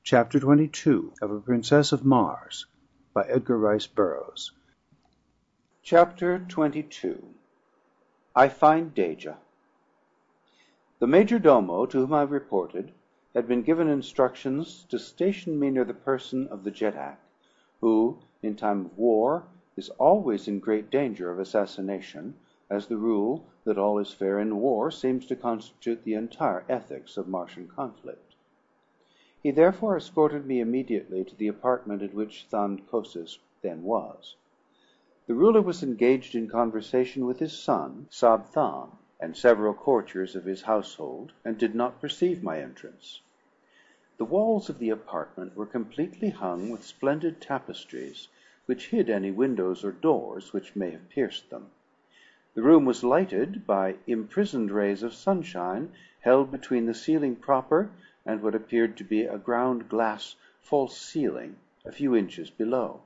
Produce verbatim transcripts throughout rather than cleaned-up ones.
Chapter twenty-two of A Princess of Mars, by Edgar Rice Burroughs. Chapter twenty-two. I Find Dejah. The major domo, to whom I reported, had been given instructions to station me near the person of the Jeddak, who, in time of war, is always in great danger of assassination, as the rule that all is fair in war seems to constitute the entire ethics of Martian conflict. He therefore escorted me immediately to the apartment in which Than-Kosis then was. The ruler was engaged in conversation with his son, Sab-Than, and several courtiers of his household, and did not perceive my entrance. The walls of the apartment were completely hung with splendid tapestries, which hid any windows or doors which may have pierced them. The room was lighted by imprisoned rays of sunshine, held between the ceiling proper and what appeared to be a ground glass false ceiling a few inches below.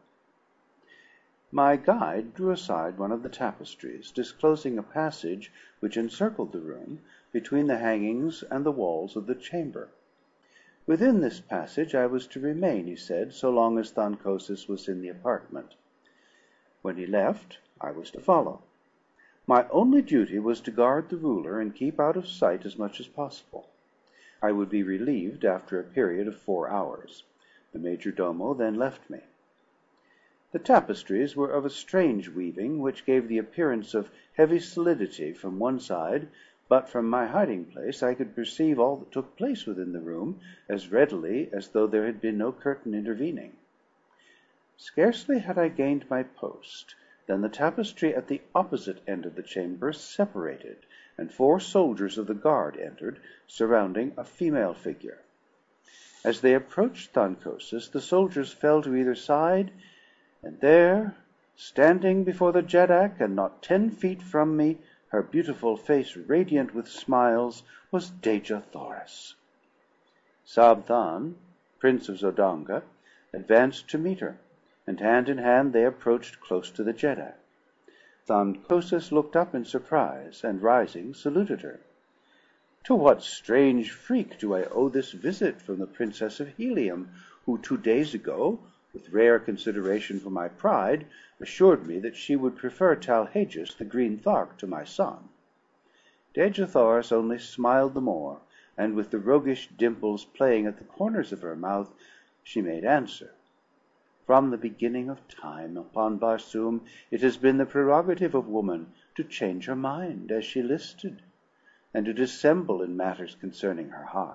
My guide drew aside one of the tapestries, disclosing a passage which encircled the room between the hangings and the walls of the chamber. Within this passage I was to remain, he said, so long as Than-Kosis was in the apartment. When he left, I was to follow. My only duty was to guard the ruler and keep out of sight as much as possible. I would be relieved after a period of four hours. The major domo then left me. The tapestries were of a strange weaving, which gave the appearance of heavy solidity from one side, but from my hiding place I could perceive all that took place within the room as readily as though there had been no curtain intervening. Scarcely had I gained my post than the tapestry at the opposite end of the chamber separated, and four soldiers of the guard entered, surrounding a female figure. As they approached Than-Kosis, the soldiers fell to either side, and there, standing before the Jeddak, and not ten feet from me, her beautiful face radiant with smiles, was Dejah Thoris. Sab-Than, Prince of Zodanga, advanced to meet her, and hand in hand they approached close to the Jeddak. Than-Kosis looked up in surprise, and rising, saluted her. To what strange freak do I owe this visit from the Princess of Helium, who two days ago, with rare consideration for my pride, assured me that she would prefer Talhages the Green Thark to my son? Dejah Thoris only smiled the more, and with the roguish dimples playing at the corners of her mouth, she made answer. From the beginning of time upon Barsoom it has been the prerogative of woman to change her mind as she listed, and to dissemble in matters concerning her heart.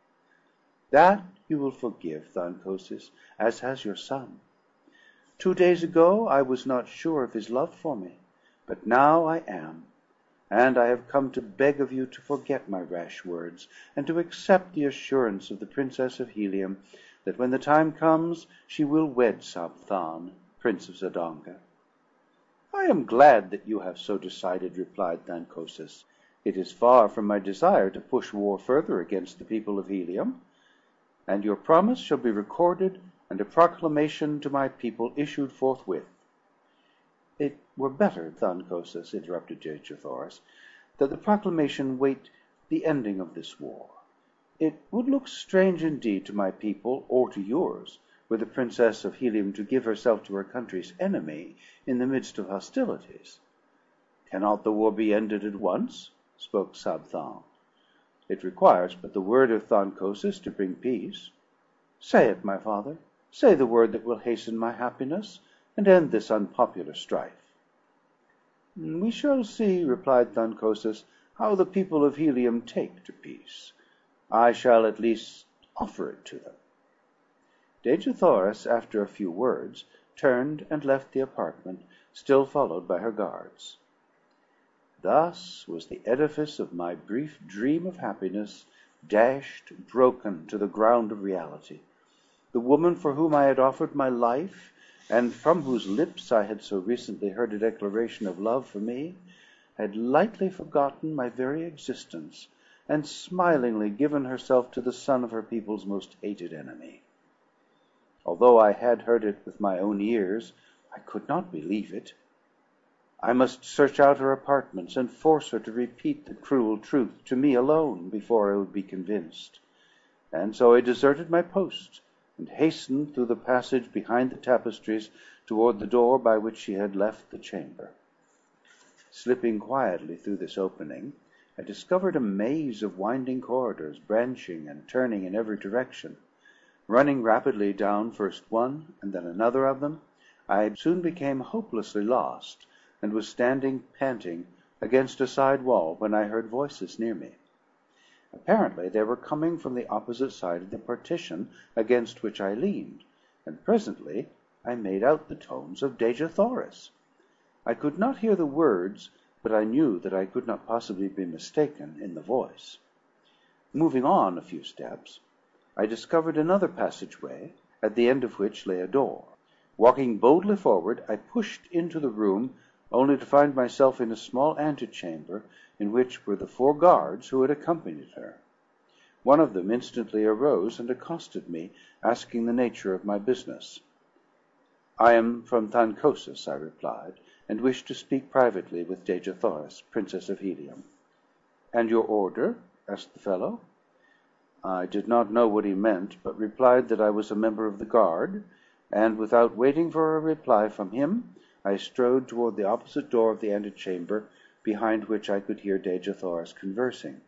That you will forgive, Than-Kosis, as has your son. Two days ago I was not sure of his love for me, but now I am, and I have come to beg of you to forget my rash words, and to accept the assurance of the Princess of Helium that when the time comes she will wed Sab-Than, Prince of Zodanga. I am glad that you have so decided, replied Than-Kosis. It is far from my desire to push war further against the people of Helium, and your promise shall be recorded, and a proclamation to my people issued forthwith. It were better, Than-Kosis, interrupted Dejah Thoris, that the proclamation wait the ending of this war. It would look strange indeed to my people, or to yours, were the Princess of Helium to give herself to her country's enemy in the midst of hostilities. Cannot the war be ended at once? Spoke Sab-Than. It requires but the word of Than-Kosis to bring peace. Say it, my father. Say the word that will hasten my happiness, and end this unpopular strife. We shall see, replied Than-Kosis, how the people of Helium take to peace. I shall at least offer it to them. Dejah Thoris, after a few words, turned and left the apartment, still followed by her guards. Thus was the edifice of my brief dream of happiness dashed, broken to the ground of reality. The woman for whom I had offered my life, and from whose lips I had so recently heard a declaration of love for me, had lightly forgotten my very existence, and smilingly given herself to the son of her people's most hated enemy. Although I had heard it with my own ears, I could not believe it. I must search out her apartments, and force her to repeat the cruel truth to me alone, before I would be convinced. And so I deserted my post, and hastened through the passage behind the tapestries toward the door by which she had left the chamber. Slipping quietly through this opening, I discovered a maze of winding corridors, branching and turning in every direction. Running rapidly down first one and then another of them, I soon became hopelessly lost, and was standing panting against a side wall when I heard voices near me. Apparently they were coming from the opposite side of the partition against which I leaned, and presently I made out the tones of Dejah Thoris. I could not hear the words, but I knew that I could not possibly be mistaken in the voice. Moving on a few steps, I discovered another passageway, at the end of which lay a door. Walking boldly forward, I pushed into the room, only to find myself in a small antechamber, in which were the four guards who had accompanied her. One of them instantly arose and accosted me, asking the nature of my business. "I am from Thancosis," I replied, "and wish to speak privately with Dejah Thoris, Princess of Helium." "And your order?" asked the fellow. I did not know what he meant, but replied that I was a member of the guard, and, without waiting for a reply from him, I strode toward the opposite door of the antechamber, behind which I could hear Dejah Thoris conversing.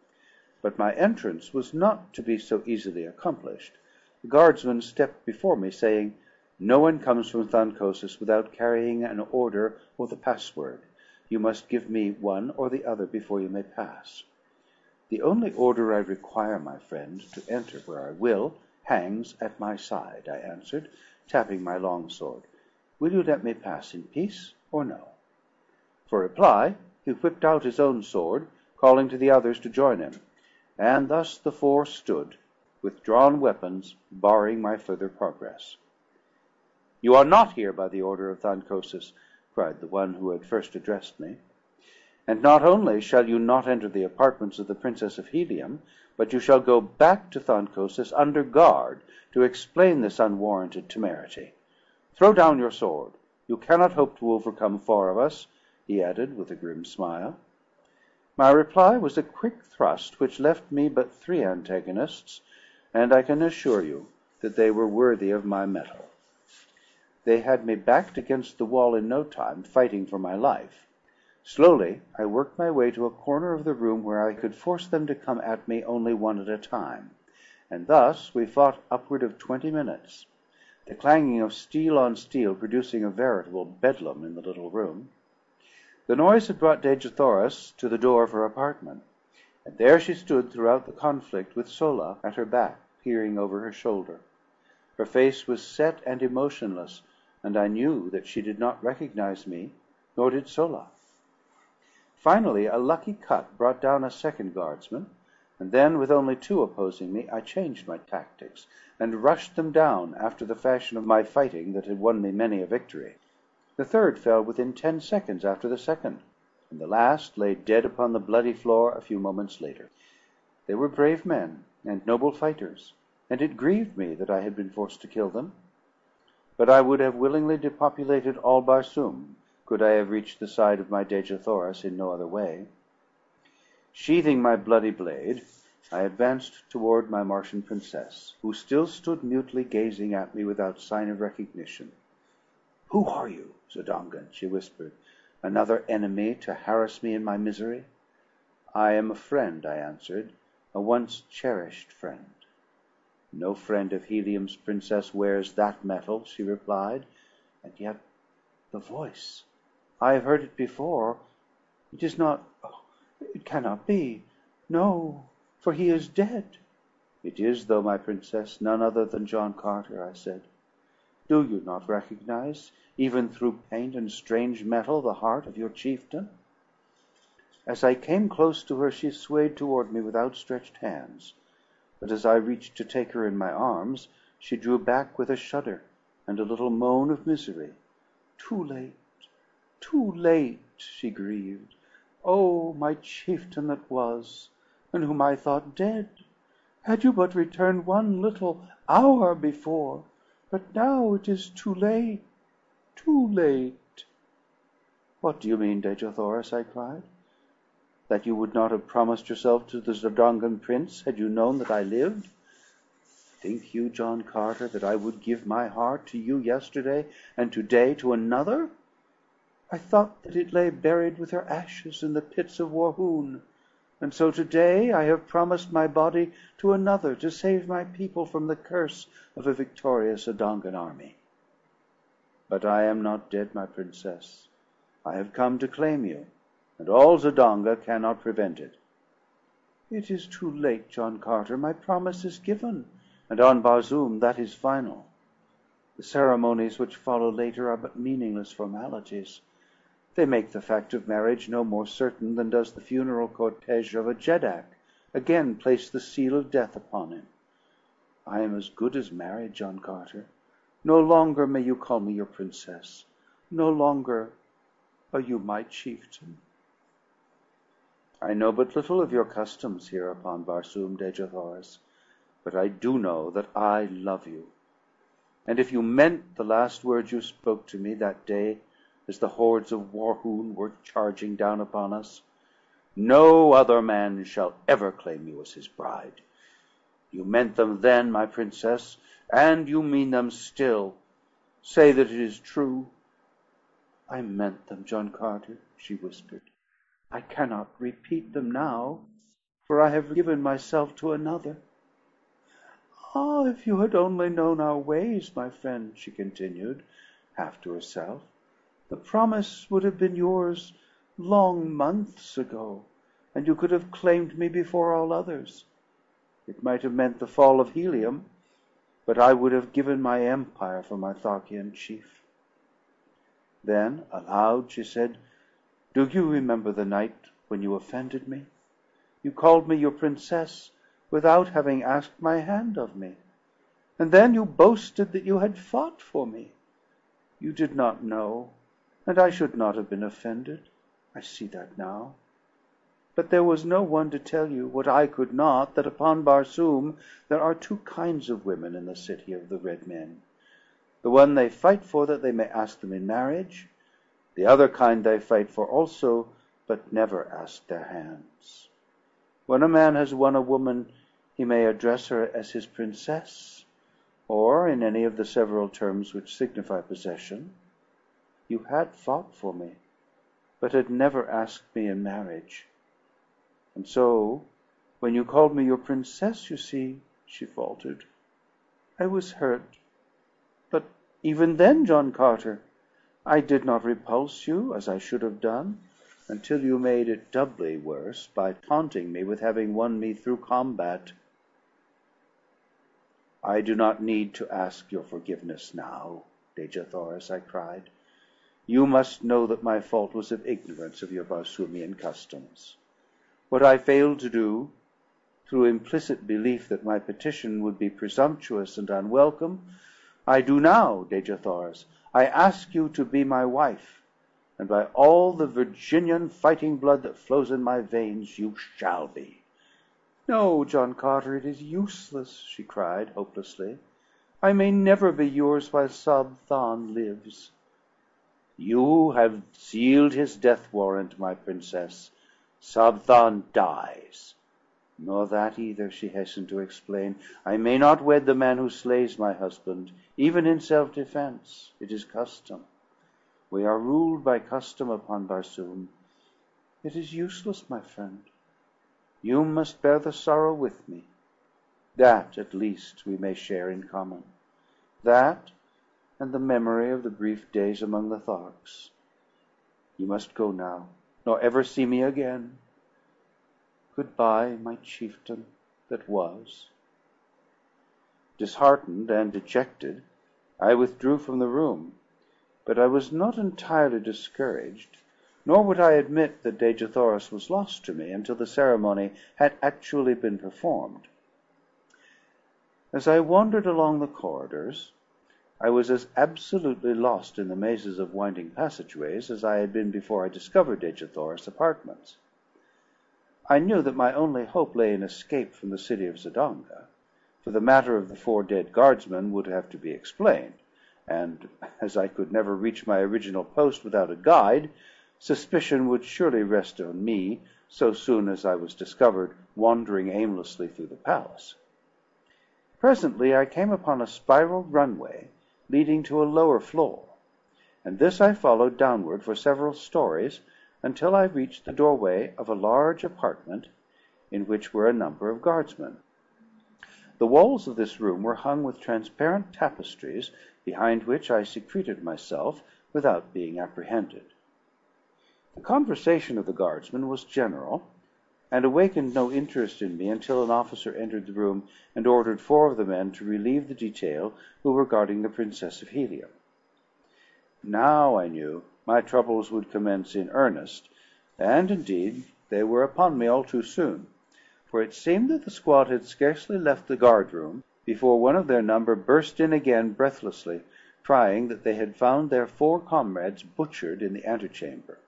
But my entrance was not to be so easily accomplished. The guardsman stepped before me, saying, "No one comes from Thancosis without carrying an order or the password. You must give me one or the other before you may pass." "The only order I require, my friend, to enter where I will, hangs at my side," I answered, tapping my long sword. "Will you let me pass in peace, or no?" For reply, he whipped out his own sword, calling to the others to join him; and thus the four stood, with drawn weapons, barring my further progress. "You are not here by the order of Thancosis," cried the one who had first addressed me. "And not only shall you not enter the apartments of the Princess of Helium, but you shall go back to Thancosis under guard to explain this unwarranted temerity. Throw down your sword. You cannot hope to overcome four of us," he added with a grim smile. My reply was a quick thrust which left me but three antagonists, and I can assure you that they were worthy of my mettle. They had me backed against the wall in no time, fighting for my life. Slowly I worked my way to a corner of the room where I could force them to come at me only one at a time, and thus we fought upward of twenty minutes, the clanging of steel on steel producing a veritable bedlam in the little room. The noise had brought Dejah Thoris to the door of her apartment, and there she stood throughout the conflict, with Sola at her back, peering over her shoulder. Her face was set and emotionless, and I knew that she did not recognize me, nor did Sola. Finally, a lucky cut brought down a second guardsman, and then, with only two opposing me, I changed my tactics, and rushed them down after the fashion of my fighting that had won me many a victory. The third fell within ten seconds after the second, and the last lay dead upon the bloody floor a few moments later. They were brave men and noble fighters, and it grieved me that I had been forced to kill them. But I would have willingly depopulated all Barsoom, could I have reached the side of my Dejah Thoris in no other way. Sheathing my bloody blade, I advanced toward my Martian princess, who still stood mutely gazing at me without sign of recognition. "Who are you, Zodongan?" she whispered. "Another enemy to harass me in my misery?" "I am a friend," I answered, "a once cherished friend." "No friend of Helium's princess wears that metal," she replied. "And yet the voice, I have heard it before. It is not, oh, it cannot be. No, for he is dead." "It is, though, my princess, none other than John Carter," I said. "Do you not recognize, even through paint and strange metal, the heart of your chieftain?" As I came close to her, she swayed toward me with outstretched hands; but as I reached to take her in my arms, she drew back with a shudder and a little moan of misery. "Too late, too late!" she grieved. "Oh, my chieftain that was, and whom I thought dead! Had you but returned one little hour before! But now it is too late, too late!" "What do you mean, Dejah Thoris?" I cried. "That you would not have promised yourself to the Zodongan Prince, had you known that I lived?" Think you, John Carter, that I would give my heart to you yesterday, and today to another? I thought that it lay buried with her ashes in the pits of Warhoon, and so today I have promised my body to another to save my people from the curse of a victorious Odongan army. But I am not dead, my princess. I have come to claim you, and all Zodonga cannot prevent it. It is too late, John Carter. My promise is given, and on Barsoom that is final. The ceremonies which follow later are but meaningless formalities. They make the fact of marriage no more certain than does the funeral cortege of a Jeddak again place the seal of death upon him. I am as good as married, John Carter. No longer may you call me your princess. No longer are you my chieftain. I know but little of your customs here upon Barsoom, Dejah Thoris, but I do know that I love you. And if you meant the last words you spoke to me that day, as the hordes of Warhoon were charging down upon us, no other man shall ever claim you as his bride. You meant them then, my princess, and you mean them still. Say that it is true." "I meant them, John Carter," she whispered. "I cannot repeat them now, for I have given myself to another." "Ah, if you had only known our ways, my friend," she continued, half to herself, "the promise would have been yours long months ago, and you could have claimed me before all others. It might have meant the fall of Helium, but I would have given my empire for my Tharkian chief." Then, aloud, she said, "Do you remember the night when you offended me? You called me your princess without having asked my hand of me. And then you boasted that you had fought for me. You did not know, and I should not have been offended. I see that now. But there was no one to tell you, what I could not, that upon Barsoom there are two kinds of women in the city of the Red Men. The one they fight for that they may ask them in marriage. The other kind they fight for also, but never ask their hands. When a man has won a woman, he may address her as his princess, or in any of the several terms which signify possession. You had fought for me, but had never asked me in marriage. And so, when you called me your princess, you see," she faltered, "I was hurt. But even then, John Carter, I did not repulse you, as I should have done, until you made it doubly worse by taunting me with having won me through combat." "I do not need to ask your forgiveness now, Dejah Thoris," I cried. "You must know that my fault was of ignorance of your Barsoomian customs. What I failed to do, through implicit belief that my petition would be presumptuous and unwelcome, I do now, Dejah Thoris. I ask you to be my wife, and by all the Virginian fighting blood that flows in my veins, you shall be." "No, John Carter, it is useless," she cried, hopelessly. "I may never be yours while Sabthan lives." "You have sealed his death warrant, my princess. Sabthan dies." "Nor that either," she hastened to explain. "I may not wed the man who slays my husband, even in self-defense. It is custom. We are ruled by custom upon Barsoom. It is useless, my friend. You must bear the sorrow with me. That, at least, we may share in common. That, and the memory of the brief days among the Tharks. You must go now, nor ever see me again. Good-bye, my chieftain that was." Disheartened and dejected, I withdrew from the room, but I was not entirely discouraged, nor would I admit that Dejah Thoris was lost to me until the ceremony had actually been performed. As I wandered along the corridors, I was as absolutely lost in the mazes of winding passageways as I had been before I discovered Dejah Thoris' apartments. I knew that my only hope lay in escape from the city of Zodonga, for the matter of the four dead guardsmen would have to be explained, and as I could never reach my original post without a guide, suspicion would surely rest on me so soon as I was discovered wandering aimlessly through the palace. Presently I came upon a spiral runway leading to a lower floor, and this I followed downward for several stories until I reached the doorway of a large apartment in which were a number of guardsmen. The walls of this room were hung with transparent tapestries, behind which I secreted myself without being apprehended. The conversation of the guardsmen was general, and awakened no interest in me until an officer entered the room and ordered four of the men to relieve the detail who were guarding the Princess of Helium. Now, I knew, my troubles would commence in earnest, and indeed they were upon me all too soon, for it seemed that the squad had scarcely left the guard-room before one of their number burst in again breathlessly, crying that they had found their four comrades butchered in the antechamber.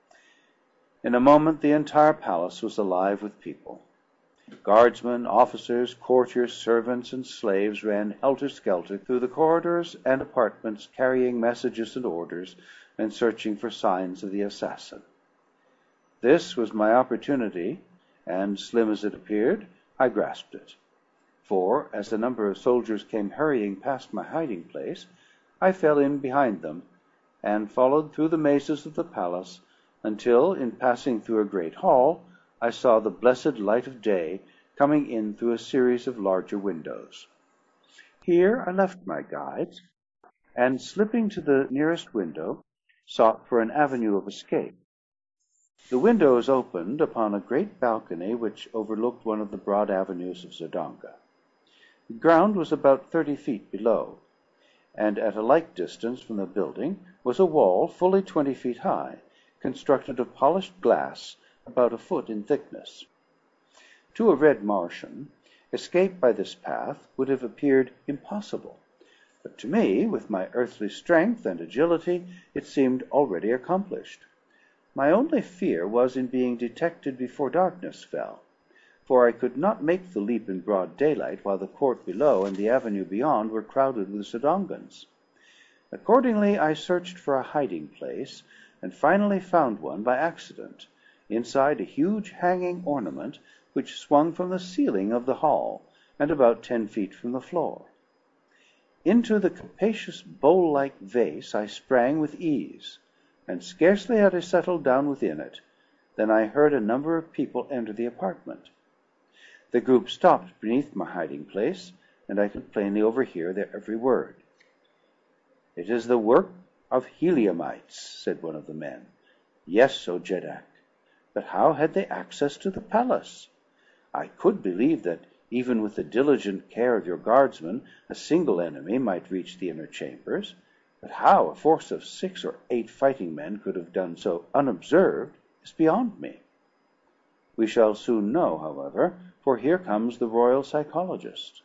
In a moment the entire palace was alive with people. Guardsmen, officers, courtiers, servants, and slaves ran helter-skelter through the corridors and apartments, carrying messages and orders, and searching for signs of the assassin. This was my opportunity, and, slim as it appeared, I grasped it. For, as a number of soldiers came hurrying past my hiding-place, I fell in behind them, and followed through the mazes of the palace, until, in passing through a great hall, I saw the blessed light of day coming in through a series of larger windows. Here I left my guides, and, slipping to the nearest window, sought for an avenue of escape. The windows opened upon a great balcony which overlooked one of the broad avenues of Zodanga. The ground was about thirty feet below, and at a like distance from the building was a wall fully twenty feet high, constructed of polished glass about a foot in thickness. To a red Martian, escape by this path would have appeared impossible, but to me, with my earthly strength and agility, it seemed already accomplished. My only fear was in being detected before darkness fell, for I could not make the leap in broad daylight while the court below and the avenue beyond were crowded with Zodongans. Accordingly I searched for a hiding place, and finally found one by accident, inside a huge hanging ornament which swung from the ceiling of the hall, and about ten feet from the floor. Into the capacious bowl-like vase I sprang with ease, and scarcely had I settled down within it, than I heard a number of people enter the apartment. The group stopped beneath my hiding-place, and I could plainly overhear their every word. "It is the work of Heliumites," said one of the men. "Yes, O Jeddak. But how had they access to the palace? I could believe that, even with the diligent care of your guardsmen, a single enemy might reach the inner chambers. But how a force of six or eight fighting men could have done so unobserved is beyond me. We shall soon know, however, for here comes the royal psychologist."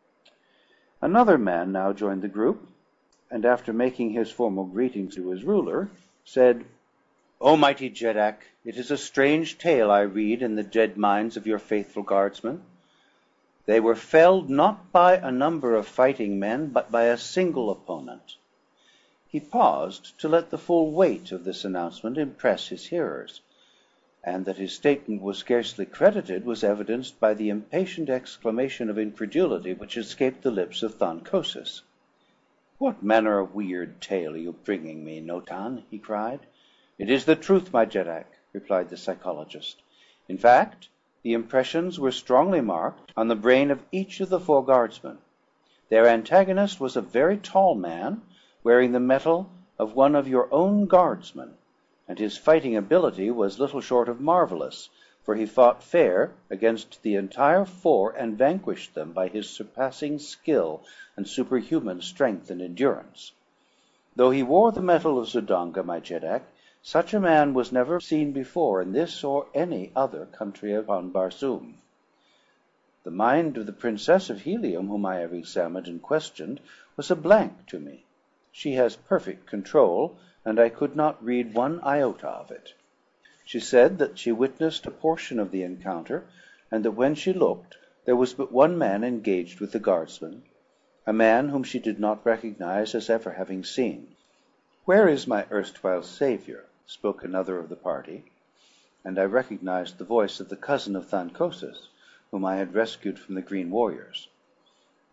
Another man now joined the group, and after making his formal greetings to his ruler, said, "O mighty Jeddak, it is a strange tale I read in the dead minds of your faithful guardsmen. They were felled not by a number of fighting men, but by a single opponent." He paused to let the full weight of this announcement impress his hearers, and that his statement was scarcely credited was evidenced by the impatient exclamation of incredulity which escaped the lips of Thankosis. "What manner of weird tale are you bringing me, Notan?" he cried. "It is the truth, my Jeddak," replied the psychologist. In fact, the impressions were strongly marked on the brain of each of the four guardsmen. Their antagonist was a very tall man, wearing the metal of one of your own guardsmen, and his fighting ability was little short of marvelous, for he fought fair against the entire four and vanquished them by his surpassing skill and superhuman strength and endurance. Though he wore the metal of Zodanga, my Jeddak, such a man was never seen before in this or any other country upon Barsoom. The mind of the Princess of Helium, whom I have examined and questioned, was a blank to me. She has perfect control, and I could not read one iota of it. She said that she witnessed a portion of the encounter, and that when she looked, there was but one man engaged with the guardsman, a man whom she did not recognize as ever having seen. "Where is my erstwhile savior?" spoke another of the party, and I recognized the voice of the cousin of Thankosis, whom I had rescued from the green warriors.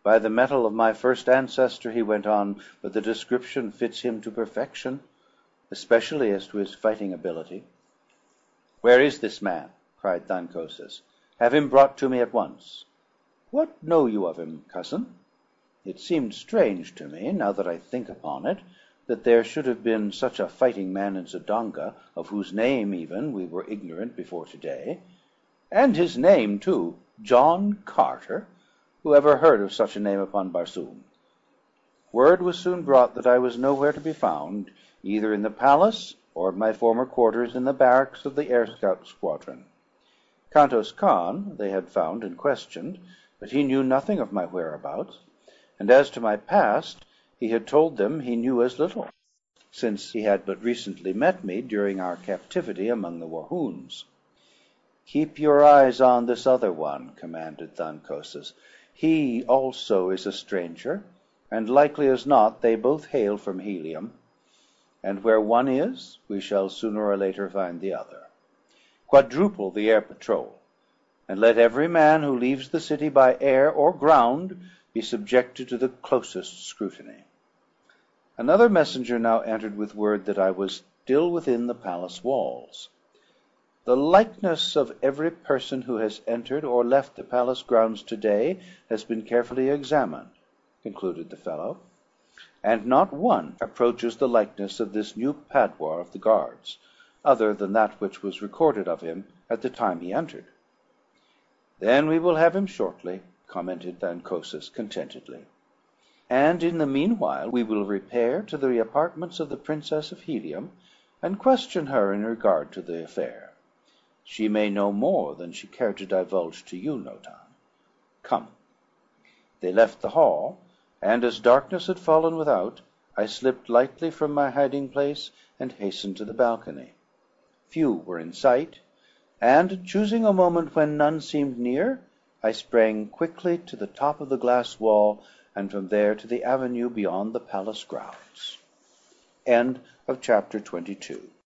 "By the metal of my first ancestor," he went on, "but the description fits him to perfection, especially as to his fighting ability." "Where is this man?" cried Thancosus. "Have him brought to me at once." "What know you of him, cousin? It seemed strange to me, now that I think upon it, that there should have been such a fighting man in Wodonga, of whose name, even, we were ignorant before to-day. And his name, too, John Carter! Who ever heard of such a name upon Barsoom?" Word was soon brought that I was nowhere to be found, either in the palace or at my former quarters in the barracks of the Air Scout Squadron. Kantos Kan they had found and questioned, but he knew nothing of my whereabouts; and as to my past, he had told them he knew as little, since he had but recently met me during our captivity among the Wahoons. "Keep your eyes on this other one," commanded Thancosus. "He also is a stranger, and likely as not they both hail from Helium. And where one is, we shall sooner or later find the other. Quadruple the air patrol, and let every man who leaves the city by air or ground be subjected to the closest scrutiny." Another messenger now entered with word that I was still within the palace walls. "The likeness of every person who has entered or left the palace grounds to-day has been carefully examined," concluded the fellow, "and not one approaches the likeness of this new padwar of the guards, other than that which was recorded of him at the time he entered." "Then we will have him shortly," commented Thancosus contentedly. "And in the meanwhile we will repair to the apartments of the Princess of Helium, and question her in regard to the affair. She may know more than she cared to divulge to you, Notan. Come." They left the hall, and as darkness had fallen without, I slipped lightly from my hiding place and hastened to the balcony. Few were in sight, and, choosing a moment when none seemed near, I sprang quickly to the top of the glass wall, and from there to the avenue beyond the palace grounds. End of chapter twenty-two.